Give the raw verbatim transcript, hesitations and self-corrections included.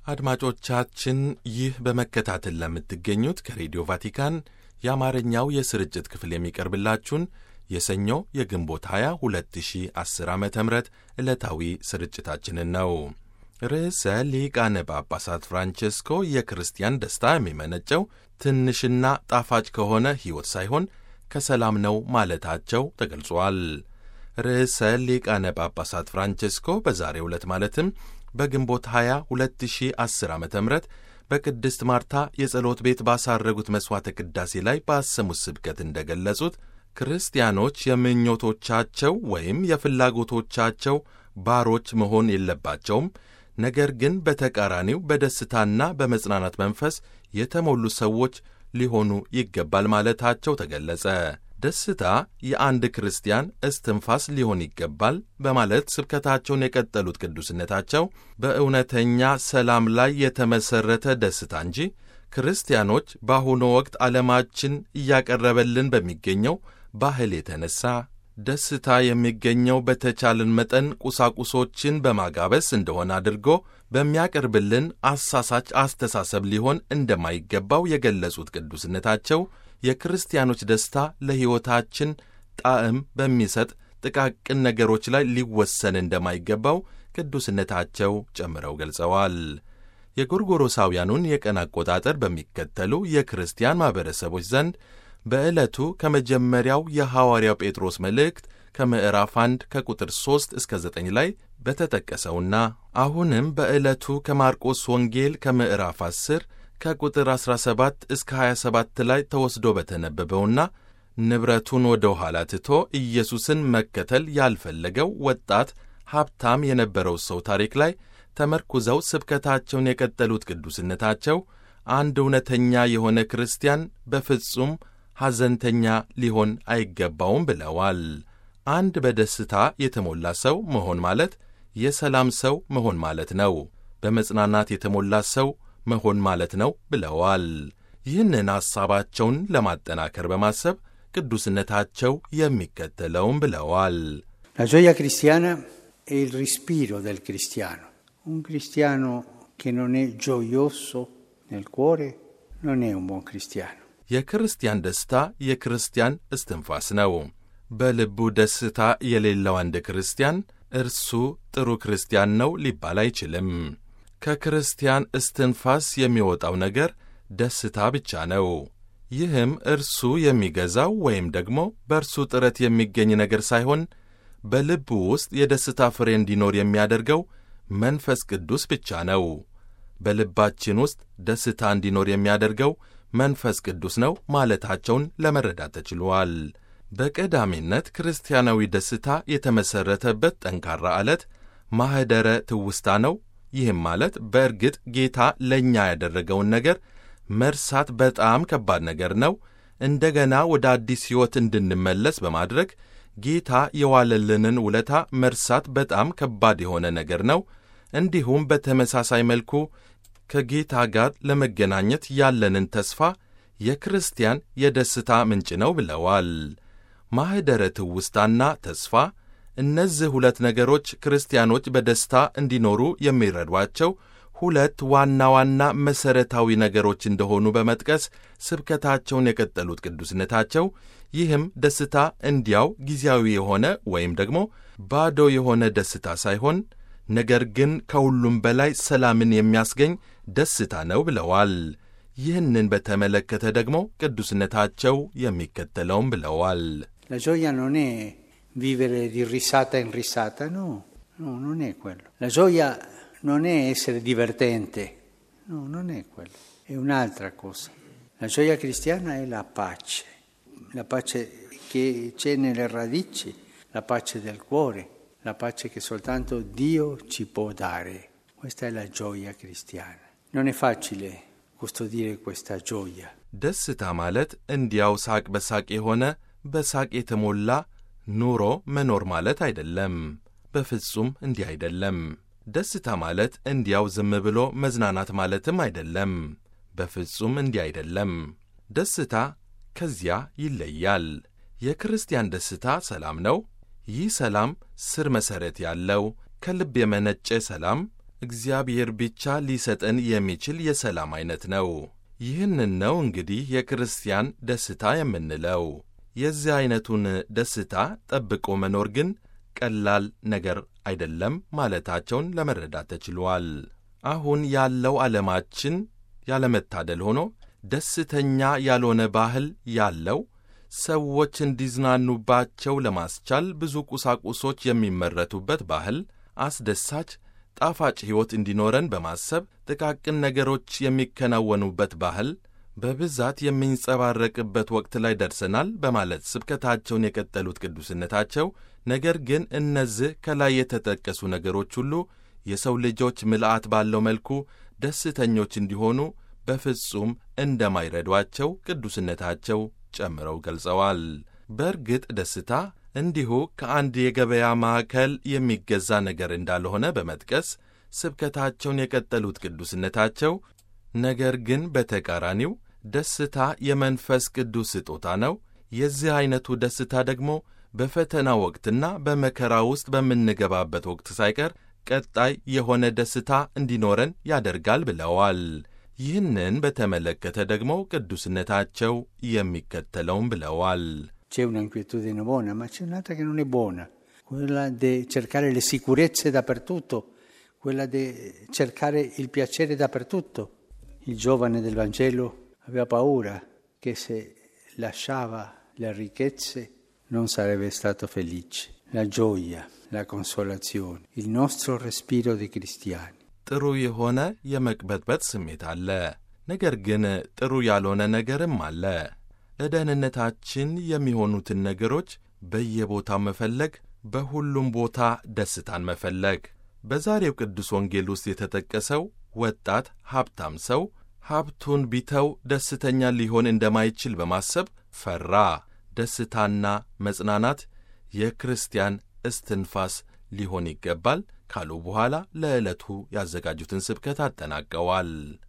አድማጮቻችን ይህ በመከታተል ለምትገኙት ከሬዲዮ ቫቲካን የአማርኛው የስርጭት ክፍል የሚቀርብላችሁን የሰኞ የግንቦት ሃያ ሁለት ሺህ አስር ዓመተ ምህረት ዕለታዊ ስርጭታችንን ነው። ርዕሰ ሊቃነ ጳጳሳት ፍራንቼስኮ የክርስቲያን ደስታ የሚመነጨው ትንሽና ጣፋጭ ከሆነ ሕይወት ሳይሆን ከሰላም ነው ማለታቸው ተገልጿል። ርዕሰ ሊቃነ ጳጳሳት ፍራንቼስኮ በዛሬው ዕለት ማለትም በግንቦት ሃያ ሁለት ሺህ አስር ዓመተ ምህረት በቅድስት ማርታ የጸሎት ቤት ባሳረጉት መሥዋዕተ ቅዳሴ ላይ ባሰሙት ስብከት እንደገለጹት ክርስቲያኖች የምኞቶቻቸው ወይም የፍላጎቶቻቸው ባሮች መሆን የለባቸውም፣ ነገር ግን በተቃራኒው በደስታና በመጽናናት መንፈስ የተሞሉ ሰዎች ሊሆኑ ይገባል ማለታቸው ተገለጸ። ደስታ የአንድ ክርስቲያን እስትንፋስ ሊሆን ይገባል በማለት ስብከታቸውን የቀጠሉት ቅዱስነታቸው በእውነተኛ ሰላም ላይ የተመሠረተ ደስታ እንጂ ክርስቲያኖች በአሁኑ ወቅት ዓለማችን እያቀረበልን በሚገኘው ባህል የተነሳ ደስታ የሚገኘው በተቻለን መጠን ቁሳቁሶችን በማጋበስ እንደሆነ አድርጎ በሚያቀርብልን አሳሳች አስተሳሰብ ሊሆን እንደማይገባው የገለጹት ቅዱስነታቸው የክርስቲያኖች ደስታ ለሕይወታችን ጣዕም በሚሰጥ ጥቃቅን ነገሮች ላይ ሊወሰን እንደማይገባው ቅዱስነታቸው ጨምረው ገልጸዋል። የጎርጎሮሳውያኑን የቀን አቆጣጠር በሚከተሉ የክርስቲያን ማኅበረሰቦች ዘንድ በዕለቱ ከመጀመሪያው የሐዋርያው ጴጥሮስ መልእክት ከምዕራፍ አንድ ከቁጥር ሦስት እስከ ዘጠኝ ላይ በተጠቀሰውና አሁንም በዕለቱ ከማርቆስ ወንጌል ከምዕራፍ አስር ከቁጥር አሥራ ሰባት እስከ ሃያ ሰባት ላይ ተወስዶ በተነበበውና ንብረቱን ወደ ኋላ ትቶ ኢየሱስን መከተል ያልፈለገው ወጣት ሀብታም የነበረው ሰው ታሪክ ላይ ተመርኩዘው ስብከታቸውን የቀጠሉት ቅዱስነታቸው አንድ እውነተኛ የሆነ ክርስቲያን በፍጹም ሐዘንተኛ ሊሆን አይገባውም ብለዋል። አንድ በደስታ የተሞላ ሰው መሆን ማለት የሰላም ሰው መሆን ማለት ነው፣ በመጽናናት የተሞላ ሰው መሆን ማለት ነው ብለዋል። ይህንን ሐሳባቸውን ለማጠናከር በማሰብ ቅዱስነታቸው የሚከተለውን ብለዋል። La gioia cristiana è il respiro del cristiano. Un cristiano che non è gioioso nel cuore non è un buon cristiano. የክርስቲያን ደስታ የክርስቲያን እስትንፋስ ነው። በልቡ ደስታ የሌለው አንድ ክርስቲያን እርሱ ጥሩ ክርስቲያን ነው ሊባል አይችልም። ከክርስቲያን እስትንፋስ የሚወጣው ነገር ደስታ ብቻ ነው። ይህም እርሱ የሚገዛው ወይም ደግሞ በእርሱ ጥረት የሚገኝ ነገር ሳይሆን በልቡ ውስጥ የደስታ ፍሬ እንዲኖር የሚያደርገው መንፈስ ቅዱስ ብቻ ነው። በልባችን ውስጥ ደስታ እንዲኖር የሚያደርገው መንፈስ ቅዱስ ነው ማለታቸውን ለመረዳት ተችሏል። በቀዳሚነት ክርስቲያናዊ ደስታ የተመሠረተበት ጠንካራ ዓለት ማኅደረ ትውስታ ነው። ይህም ማለት በእርግጥ ጌታ ለእኛ ያደረገውን ነገር መርሳት በጣም ከባድ ነገር ነው። እንደገና ወደ አዲስ ሕይወት እንድንመለስ በማድረግ ጌታ የዋለልንን ውለታ መርሳት በጣም ከባድ የሆነ ነገር ነው። እንዲሁም በተመሳሳይ መልኩ ከጌታ ጋር ለመገናኘት ያለንን ተስፋ የክርስቲያን የደስታ ምንጭ ነው ብለዋል። ማኅደረ ትውስታና ተስፋ እነዚህ ሁለት ነገሮች ክርስቲያኖች በደስታ እንዲኖሩ የሚረዷቸው ሁለት ዋና ዋና መሠረታዊ ነገሮች እንደሆኑ በመጥቀስ ስብከታቸውን የቀጠሉት ቅዱስነታቸው ይህም ደስታ እንዲያው ጊዜያዊ የሆነ ወይም ደግሞ ባዶ የሆነ ደስታ ሳይሆን ነገር ግን ከሁሉም በላይ ሰላምን የሚያስገኝ ደስታ ነው ብለዋል። ይህንን በተመለከተ ደግሞ ቅዱስነታቸው የሚከተለውን ብለዋል። La gioia non è vivere di risata in risata, no, no, non è quello. La gioia non è essere divertente, no, non è quello, è un'altra cosa. La gioia cristiana è la pace, la pace che c'è nelle radici, la pace del cuore, la pace che soltanto Dio ci può dare. Questa è la gioia cristiana. Non è facile custodire questa gioia. ደስታ ማለት እንዲያው ሳቅ በሳቅ የሆነ በሳቅ የተሞላ ኑሮ መኖር ማለት አይደለም። በፍጹም እንዲህ አይደለም። ደስታ ማለት እንዲያው ዝም ብሎ መዝናናት ማለትም አይደለም። በፍጹም እንዲህ አይደለም። ደስታ ከዚያ ይለያል። የክርስቲያን ደስታ ሰላም ነው። ይህ ሰላም ስር መሠረት ያለው ከልብ የመነጨ ሰላም እግዚአብሔር ብቻ ሊሰጠን የሚችል የሰላም አይነት ነው። ይህንን ነው እንግዲህ የክርስቲያን ደስታ የምንለው። የዚህ አይነቱን ደስታ ጠብቆ መኖር ግን ቀላል ነገር አይደለም ማለታቸውን ለመረዳት ተችሏል። አሁን ያለው ዓለማችን ያለመታደል ሆኖ ደስተኛ ያልሆነ ባህል ያለው፣ ሰዎች እንዲዝናኑባቸው ለማስቻል ብዙ ቁሳቁሶች የሚመረቱበት ባህል፣ አስደሳች ጣፋጭ ሕይወት እንዲኖረን በማሰብ ጥቃቅን ነገሮች የሚከናወኑበት ባህል በብዛት የሚንጸባረቅበት ወቅት ላይ ደርሰናል በማለት ስብከታቸውን የቀጠሉት ቅዱስነታቸው፣ ነገር ግን እነዚህ ከላይ የተጠቀሱ ነገሮች ሁሉ የሰው ልጆች ምልአት ባለው መልኩ ደስተኞች እንዲሆኑ በፍጹም እንደማይረዷቸው ቅዱስነታቸው ጨምረው ገልጸዋል። በእርግጥ ደስታ እንዲሁ ከአንድ የገበያ ማዕከል የሚገዛ ነገር እንዳልሆነ በመጥቀስ ስብከታቸውን የቀጠሉት ቅዱስነታቸው፣ ነገር ግን በተቃራኒው ደስታ የመንፈስ ቅዱስ ስጦታ ነው። የዚህ ዐይነቱ ደስታ ደግሞ በፈተና ወቅትና በመከራ ውስጥ በምንገባበት ወቅት ሳይቀር ቀጣይ የሆነ ደስታ እንዲኖረን ያደርጋል ብለዋል። ይህንን በተመለከተ ደግሞ ቅዱስነታቸው የሚከተለውን ብለዋል። C'è un'inquietudine buona, ma c'è un'altra che non è buona, quella di cercare le sicurezze dappertutto, quella di cercare il piacere dappertutto. Il giovane del Vangelo aveva paura che se lasciava le ricchezze non sarebbe stato felice. La gioia, la consolazione, il nostro respiro di cristiani. ጥሩ የሆነ የመቅበጥበጥ ስሜት አለ፣ ነገር ግን ጥሩ ያልሆነ ነገርም አለ። ለደህንነታችን የሚሆኑትን ነገሮች በየቦታው መፈለግ፣ በሁሉም ቦታ ደስታን መፈለግ። በዛሬው ቅዱስ ወንጌል ውስጥ የተጠቀሰው ወጣት ሀብታም ሰው ሀብቱን ቢተው ደስተኛ ሊሆን እንደማይችል በማሰብ ፈራ። ደስታና መጽናናት የክርስቲያን እስትንፋስ ሊሆን ይገባል ካሉ በኋላ ለዕለቱ ያዘጋጁትን ስብከት አጠናቀዋል።